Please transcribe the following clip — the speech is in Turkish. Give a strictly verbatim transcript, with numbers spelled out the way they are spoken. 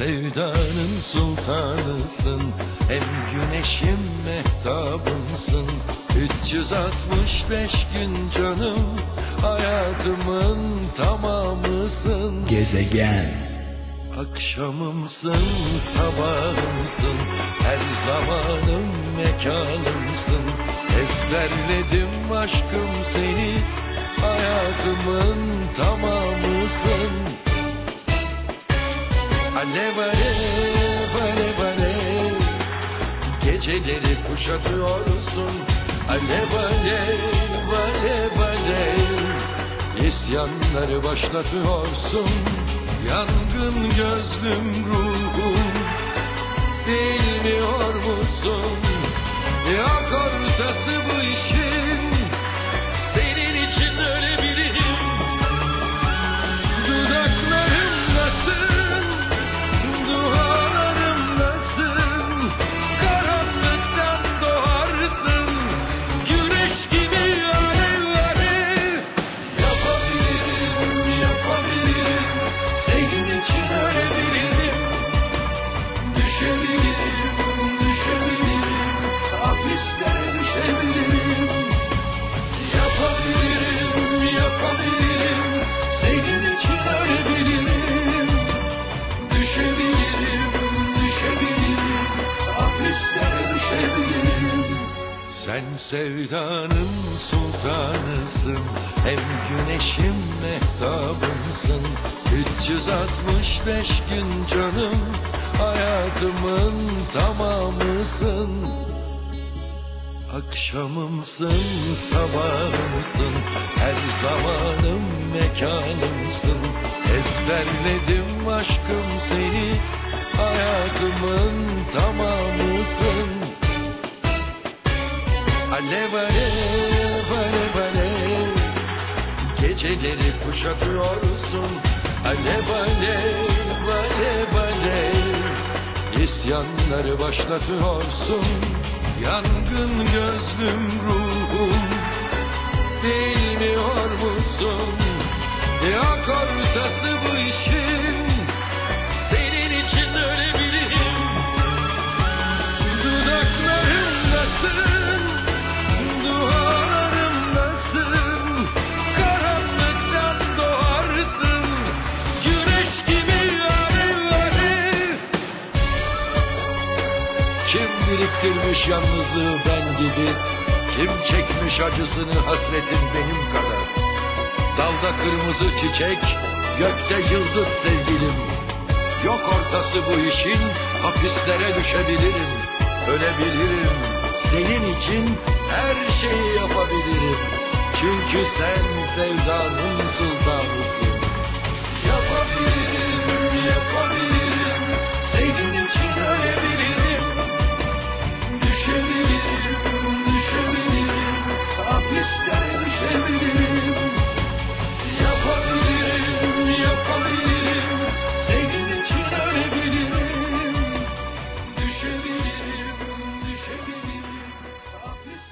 sevdanın sultanısın, hem güneşim mehtabımsın. üç yüz altmış beş gün canım, hayatımın tamamısın. Gezegen. Akşamımsın, sabahımsın, her zamanım mekanımsın. Ezberledim aşkım seni, hayatımın tamamısın. Alev alev alev alev, geceleri kuşatıyorsun. Alev alev alev alev, isyanları başlatıyorsun. Yangın gözlüm ruhum, bilmiyor musun? Yok ortası bu işin, senin için ölebilirim. Dudaklarımdasın, dualarımdasın, karanlıktan doğarsın, güneş gibi alev alev. Yapabilirim, yapabilirim, senin için ölebilirim. Düşebilirim, düşebilirim, hapislere düşebilirim. Yapabilirim, yapabilirim, senin için ölebilirim. Düşebilirim, düşebilirim, hapislere düşebilirim. Sen sevdanın sultanısın, hem güneşim mehtabımsın. üç yüz altmış beş gün canım, hayatımın tamamısın. Akşamımsın, sabahımsın, her zamanım mekanımsın. Ezberledim aşkım seni, hayatımın tamamısın. Alev alev alev alev, geceleri kuşatıyorsun. Alev alev alev alev, isyanları başlatıyorsun. Yangın gözlüm ruhum, bilmiyor musun? Yok ortası bu işin, senin için ölebilirim. Dudaklarımdasın, dualarımdasın, karanlıktan doğarsın, güneş gibi alev alev. Kim biriktirmiş yalnızlığı ben gibi, kim çekmiş acısını hasretin benim kadar. Dalda kırmızı çiçek, gökte yıldız sevgilim. Yok ortası bu işin, hapislere düşebilirim. Ölebilirim, senin için her şeyi yapabilirim. Çünkü sen sevdanın sultanısın.